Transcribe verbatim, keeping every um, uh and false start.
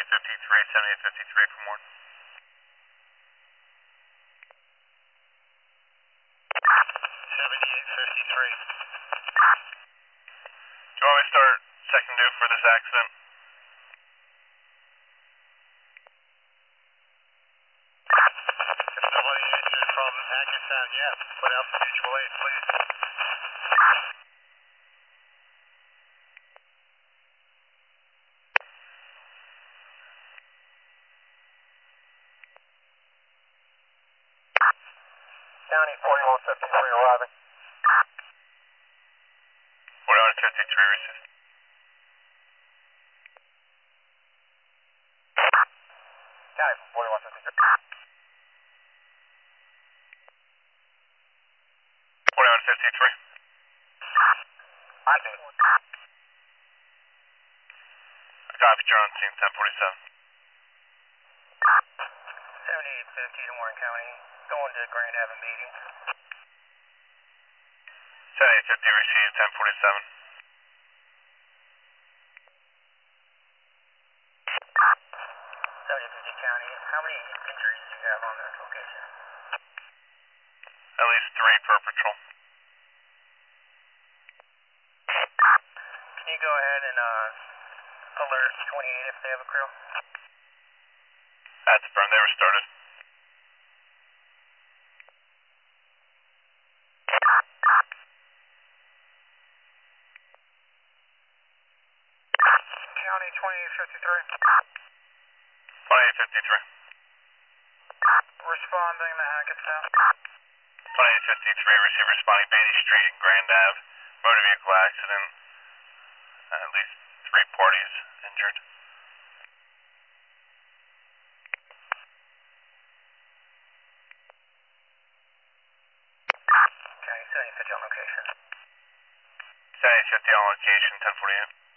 seventy-eight fifty-three, seventy-eight fifty-three for more. seventy-eight fifty-three. Do you want me to start second due for this accident? If nobody answers from Hackettstown yet, put out the mutual aid, please. County forty-one fifty-three arriving. forty-one fifty-three received. County forty-one fifty-three. forty-one fifty-three. I see. Copy, you're on scene, ten forty-seven. seventy-eight fifty to Warren County. Going to Grand Avenue meeting. seventy-eight fifty received, ten forty-seven. seventy fifty County. How many injuries do you have on that location? At least three per patrol. Can you go ahead and uh, alert twenty-eight if they have a crew? That's burned, they were started. County twenty-eight fifty-three. twenty-eight fifty-three. Responding to Hackettstown. twenty-eight fifty-three, receive responding Beatty Street and Grand Ave. Motor vehicle accident. At least three parties injured. County seventy fifty on location. seventy fifty on location, ten forty-eight.